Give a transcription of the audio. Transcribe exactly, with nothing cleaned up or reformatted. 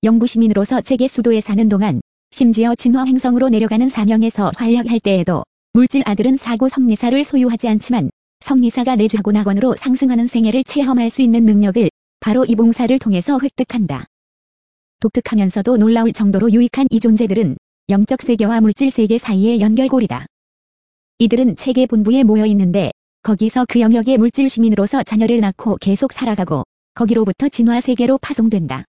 영구시민으로서 책의 수도에 사는 동안, 심지어 진화 행성으로 내려가는 사명에서 활약할 때에도 물질 아들은 사고 성리사를 소유하지 않지만 성리사가 내주하고 낙원으로 상승하는 생애를 체험할 수 있는 능력을 바로 이 봉사를 통해서 획득한다. 독특하면서도 놀라울 정도로 유익한 이 존재들은 영적 세계와 물질 세계 사이의 연결고리다. 이들은 책의 본부에 모여 있는데 거기서 그 영역의 물질 시민으로서 자녀를 낳고 계속 살아가고 거기로부터 진화 세계로 파송된다.